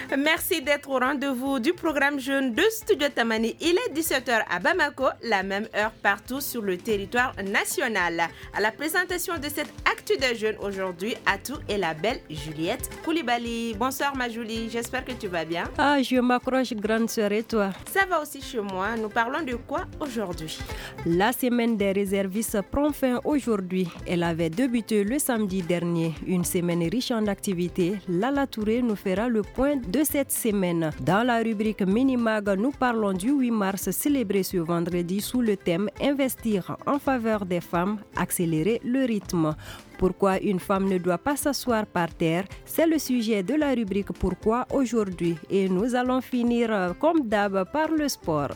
Merci d'être au rendez-vous du programme Jeunes de Studio Tamani. Il est 17h à Bamako, la même heure partout sur le territoire national. À la présentation de cette Actu des Jeunes aujourd'hui, Atou et la belle Juliette Koulibaly. Bonsoir ma Julie, j'espère que tu vas bien. Je m'accroche, grande sœur, et toi? Ça va aussi chez moi. Nous parlons de quoi aujourd'hui? La semaine des réservistes prend fin aujourd'hui. Elle avait débuté le samedi dernier. Une semaine riche en activités. Lala Touré nous fera le point de cette semaine. Dans la rubrique Minimag, nous parlons du 8 mars célébré ce vendredi sous le thème Investir en faveur des femmes, accélérer le rythme. Pourquoi une femme ne doit pas s'asseoir par terre? C'est le sujet de la rubrique Pourquoi aujourd'hui. Et nous allons finir comme d'hab par le sport.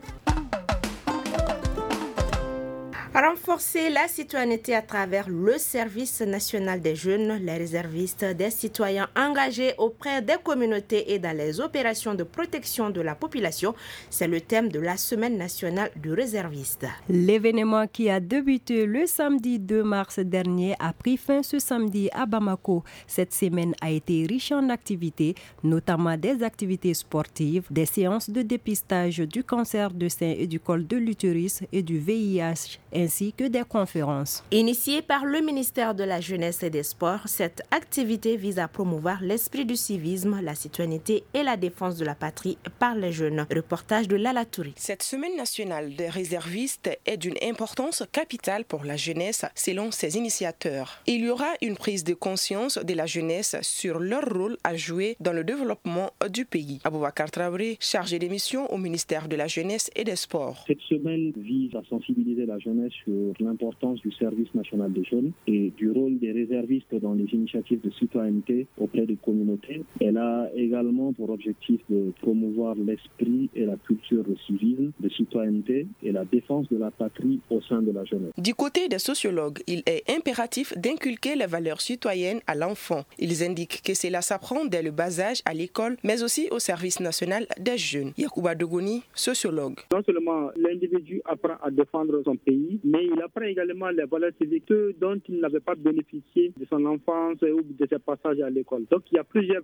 Renforcer la citoyenneté à travers le service national des jeunes, les réservistes, des citoyens engagés auprès des communautés et dans les opérations de protection de la population, c'est le thème de la Semaine nationale du réserviste. L'événement qui a débuté le samedi 2 mars dernier a pris fin ce samedi à Bamako. Cette semaine a été riche en activités, notamment des activités sportives, des séances de dépistage du cancer de sein et du col de l'utérus et du VIH, ainsi que des conférences. Initiée par le ministère de la Jeunesse et des Sports, cette activité vise à promouvoir l'esprit du civisme, la citoyenneté et la défense de la patrie par les jeunes. Reportage de Lala Touré. Cette semaine nationale des réservistes est d'une importance capitale pour la jeunesse, selon ses initiateurs. Il y aura une prise de conscience de la jeunesse sur leur rôle à jouer dans le développement du pays. Aboubacar Traoré, chargé des missions au ministère de la Jeunesse et des Sports. Cette semaine vise à sensibiliser la jeunesse sur l'importance du service national des jeunes et du rôle des réservistes dans les initiatives de citoyenneté auprès des communautés. Elle a également pour objectif de promouvoir l'esprit et la culture de civisme, de citoyenneté et la défense de la patrie au sein de la jeunesse. Du côté des sociologues, il est impératif d'inculquer les valeurs citoyennes à l'enfant. Ils indiquent que cela s'apprend dès le bas âge à l'école, mais aussi au service national des jeunes. Yacouba Dogoni, sociologue. Non seulement l'individu apprend à défendre son pays, mais il apprend également les valeurs civiques dont il n'avait pas bénéficié de son enfance ou de ses passages à l'école. Donc il y a plusieurs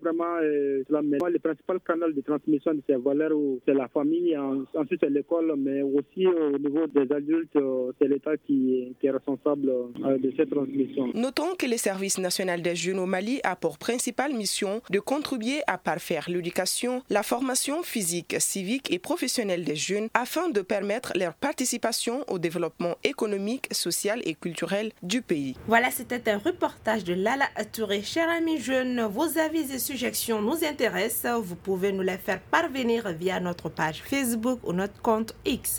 le principal canal de transmission de ces valeurs, c'est la famille, ensuite c'est l'école, mais aussi au niveau des adultes, c'est l'État qui est responsable de cette transmission. Notons que le service national des jeunes au Mali a pour principale mission de contribuer à parfaire l'éducation, la formation physique, civique et professionnelle des jeunes afin de permettre leur participation au développement économique, social et culturel du pays. Voilà, c'était un reportage de Lala Touré. Chers amis jeunes, vos avis et suggestions nous intéressent. Vous pouvez nous les faire parvenir via notre page Facebook ou notre compte X.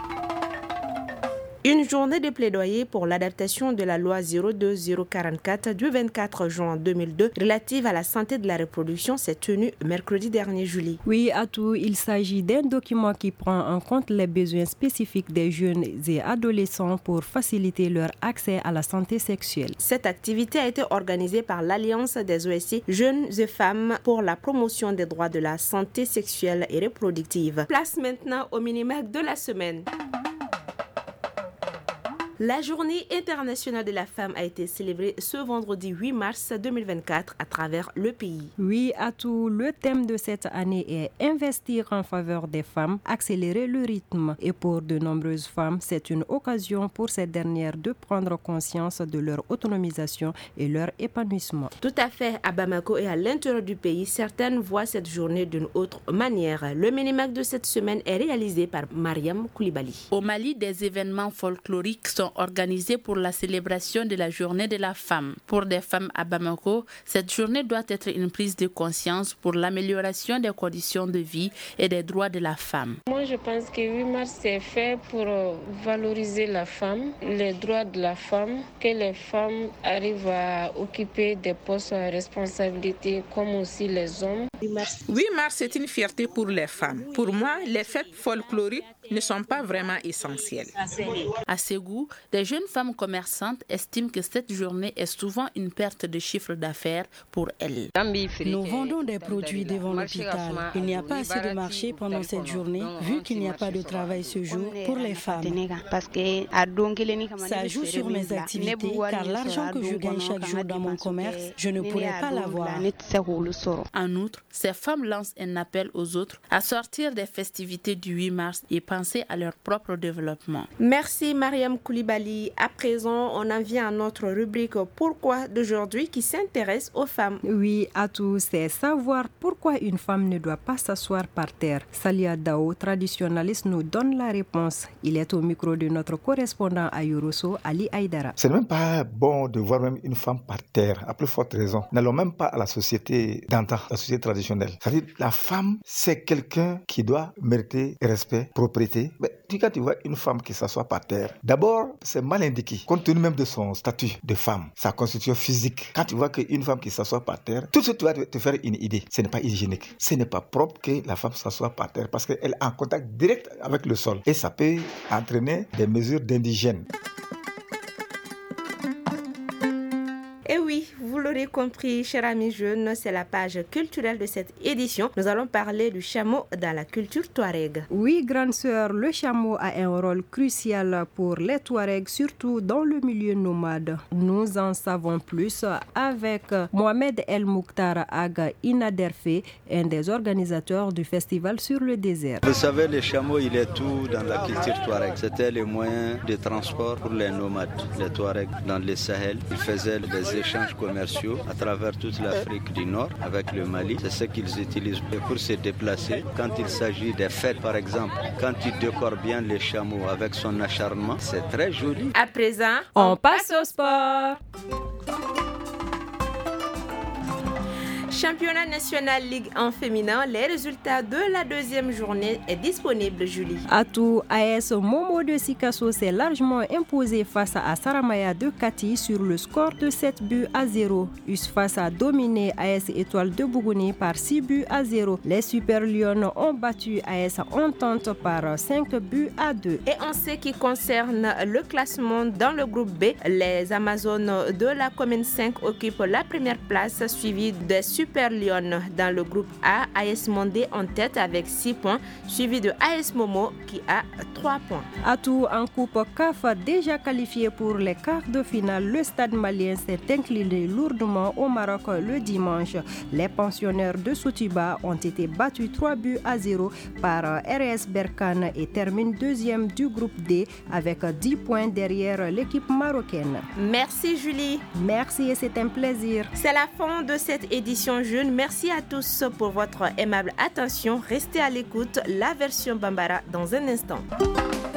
Une journée de plaidoyer pour l'adaptation de la loi 02044 du 24 juin 2002 relative à la santé de la reproduction s'est tenue mercredi dernier, Julie. Oui, Atou, il s'agit d'un document qui prend en compte les besoins spécifiques des jeunes et adolescents pour faciliter leur accès à la santé sexuelle. Cette activité a été organisée par l'Alliance des OSC Jeunes et Femmes pour la promotion des droits de la santé sexuelle et reproductive. Place maintenant au Minimag de la semaine. La journée internationale de la femme a été célébrée ce vendredi 8 mars 2024 à travers le pays. Oui, Atou, le thème de cette année est investir en faveur des femmes, accélérer le rythme. Et pour de nombreuses femmes, c'est une occasion pour ces dernières de prendre conscience de leur autonomisation et leur épanouissement. Tout à fait, à Bamako et à l'intérieur du pays, certaines voient cette journée d'une autre manière. Le Minimag de cette semaine est réalisé par Mariam Koulibaly. Au Mali, des événements folkloriques sont organisés pour la célébration de la journée de la femme. Pour des femmes à Bamako, cette journée doit être une prise de conscience pour l'amélioration des conditions de vie et des droits de la femme. Moi, je pense que 8 mars, c'est fait pour valoriser la femme, les droits de la femme, que les femmes arrivent à occuper des postes à responsabilité comme aussi les hommes. 8 mars, c'est une fierté pour les femmes. Pour moi, les fêtes folkloriques ne sont pas vraiment essentielles. À Ségou, des jeunes femmes commerçantes estiment que cette journée est souvent une perte de chiffre d'affaires pour elles. Nous vendons des produits devant l'hôpital. Il n'y a pas assez de marché pendant cette journée, vu qu'il n'y a pas de travail ce jour pour les femmes. Ça joue sur mes activités, car l'argent que je gagne chaque jour dans mon commerce, je ne pourrais pas l'avoir. En outre, ces femmes lancent un appel aux autres à sortir des festivités du 8 mars et penser à leur propre développement. Merci Mariam Koulibaly. À présent, on en vient à notre rubrique Pourquoi d'aujourd'hui qui s'intéresse aux femmes. Oui, à tous, c'est savoir pourquoi une femme ne doit pas s'asseoir par terre. Salia Dao, traditionnaliste, nous donne la réponse. Il est au micro de notre correspondant à Yorosso, Ali Aïdara. C'est même pas bon de voir même une femme par terre, à plus forte raison. N'allons même pas à la société d'antan, la société traditionnelle. C'est-à-dire la femme, c'est quelqu'un qui doit mériter respect, propriété. Mais quand tu vois une femme qui s'assoit par terre, d'abord, c'est mal indiqué, compte tenu même de son statut de femme, sa constitution physique. Quand tu vois qu'une femme qui s'assoit par terre, tout de suite tu vas te faire une idée. Ce n'est pas hygiénique. Ce n'est pas propre que la femme s'assoie par terre parce qu'elle est en contact direct avec le sol. Et ça peut entraîner des mesures d'indigène. Et oui, vous l'aurez compris, chers amis jeunes, c'est la page culturelle de cette édition. Nous allons parler du chameau dans la culture touareg. Oui, grande sœur, le chameau a un rôle crucial pour les Touaregs, surtout dans le milieu nomade. Nous en savons plus avec Mohamed El Mouktar Aga Inaderfe, un des organisateurs du festival sur le désert. Vous savez, le chameau, il est tout dans la culture touareg. C'était le moyen de transport pour les nomades, les Touaregs dans le Sahel. Ils faisaient des échanges commerciaux à travers toute l'Afrique du Nord avec le Mali. C'est ce qu'ils utilisent pour se déplacer. Quand il s'agit des fêtes, par exemple, quand il décore bien les chameaux avec son acharnement, c'est très joli. À présent, on passe au sport. Championnat national Ligue 1 féminin, les résultats de la deuxième journée est disponible, Julie. Atout AS Momo de Sikasso s'est largement imposé face à Saramaya de Kati sur le score de 7-0. USFAS a dominé AS Étoile de Bougouni par 6-0. Les Super Lions ont battu AS Entente par 5-2. Et en ce qui concerne le classement dans le groupe B, les Amazones de la commune 5 occupent la première place, suivie des Super Lyon. Dans le groupe A, AS Mondé en tête avec 6 points, suivi de AS Momo qui a 3 points. Atout en Coupe CAF, déjà qualifié pour les quarts de finale, le Stade malien s'est incliné lourdement au Maroc le dimanche. Les pensionnaires de Soutiba ont été battus 3-0 par RS Berkane et terminent deuxième du groupe D avec 10 points derrière l'équipe marocaine. Merci Julie. Merci et c'est un plaisir. C'est la fin de cette édition jeune. Merci à tous pour votre aimable attention. Restez à l'écoute. La version Bambara dans un instant.